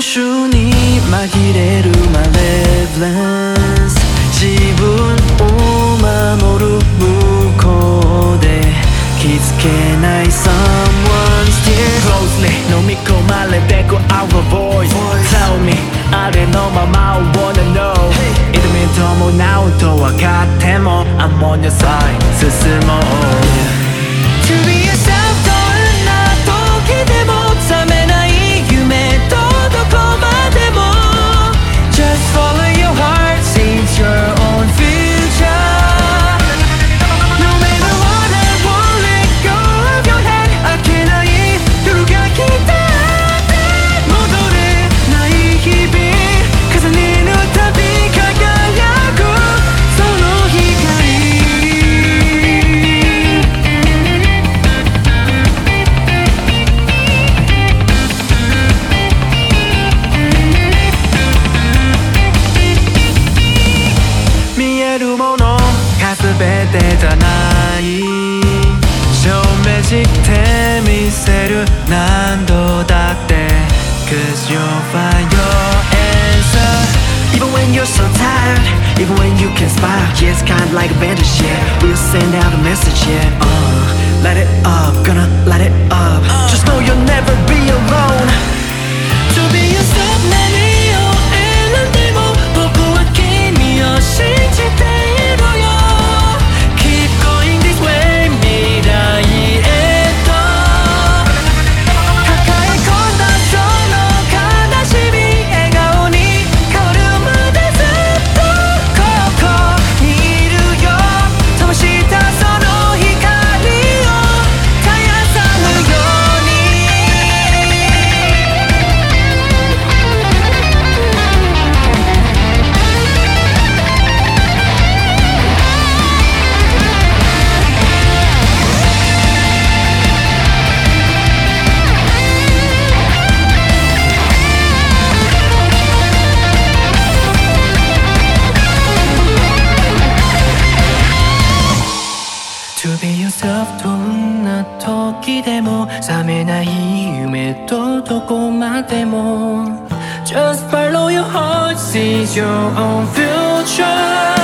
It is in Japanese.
集に紛れるマレブレンス、自分を守る向こうで気づけない someone still closely 飲み込まれてく our voice Tell me あれのまま wanna know いつみ伴うと分かっても I'm on your side 進もう To be yourself どんな時でも覚めない夢とどこまでも Just follow your heart seize your own future No matter what I won't let go of your hand 開けない夜が来たって戻れない日々重ねるたび輝くその光見えるものが全てじゃない証明してみせる何度だって Cause you'll find your answer Even when you're so tired Even when you can't smile Yeah, it's kinda like a bandit shit We'll send out a message, yeah Light it up, gonna light it up Just know you'll never be alone To be yourself 何を選んでも僕は君を信じているよ Keep going this way 未来へと抱え込んだその悲しみ笑顔に変わるまでずっとここにいるよ灯したその光を絶やさぬようにTo be yourself どんな時でも覚めない夢とどこまでも Just follow your heart seize your own future